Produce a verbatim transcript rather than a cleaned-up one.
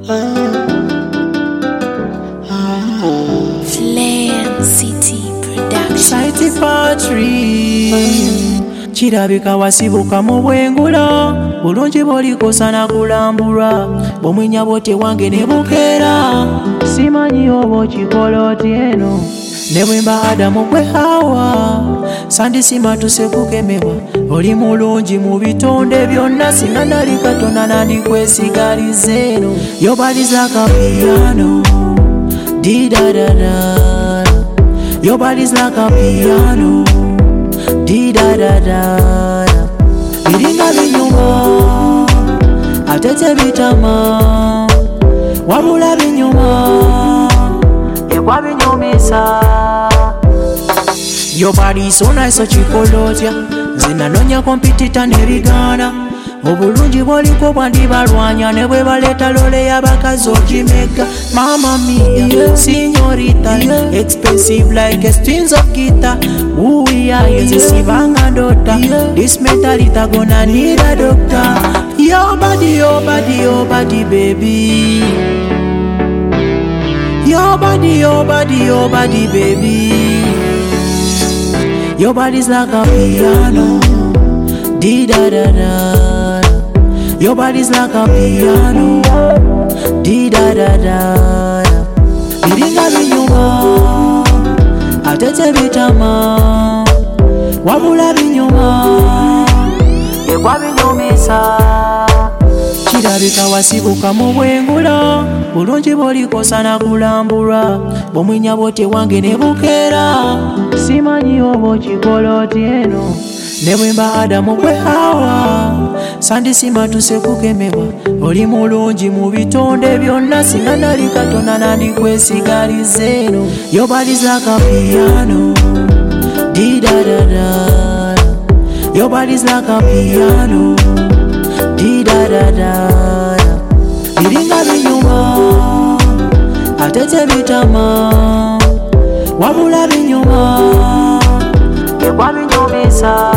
Flame City Production. City Patri kirabika wasibuka mu bwengula bulungi bw'olikosa na kulambulwa bw'omwinya bwote wange ne bukeera simanyi oba okikola otya eno ne bwe mba Adamu gwe Hawa sandisima tusekukemebwa oli mulungi mu bitonde byonna singa nali Katonda nandikwesigaliza eno yobaliza akapiano di-da-da-da. Your body's like a piano, di-da-da-da. Biringa binyuma, atete bitama, wabula binyuma, yekwa binyumisa. Your body's so nice so chikolotya, zinanonya kompitita nebigana. Obulungi bwoliko bwandibalwanya ne bwe baleeta lole y'abakazi okimeka. Mama mia, yeah. Signorita, yeah. Expensive like a strings of guitar. Who we are, yes, yeah. Sibanga ndota, yeah. This mentality gonna need a doctor. Your body, your body, your body, baby. Your body, your body, your body, baby. Your body's like a piano, di-da-da-da. Your body's like a piano, di-da-da-da. Biringa binyuma, atete bitama, wabula binyuma, yekwa binyumisa. Kirabika wasibuka mu bwengula bulungi bw'olikosa na kulambulwa bw'omwinya bwote wange ne bukeera simanyi oba okikola otya eno ne bwe mba Adamu gwe Hawa sandisima tusekukemebwa oli mulungi mu bitonde byonna singa nali Katonda nandikwesigaliza eno your body's like a piano, di-da-da-da. Your body's like a piano, di-da-da-da. Biringa binyuma, atete bitama, wabula binyuma, yekwa binyumisa.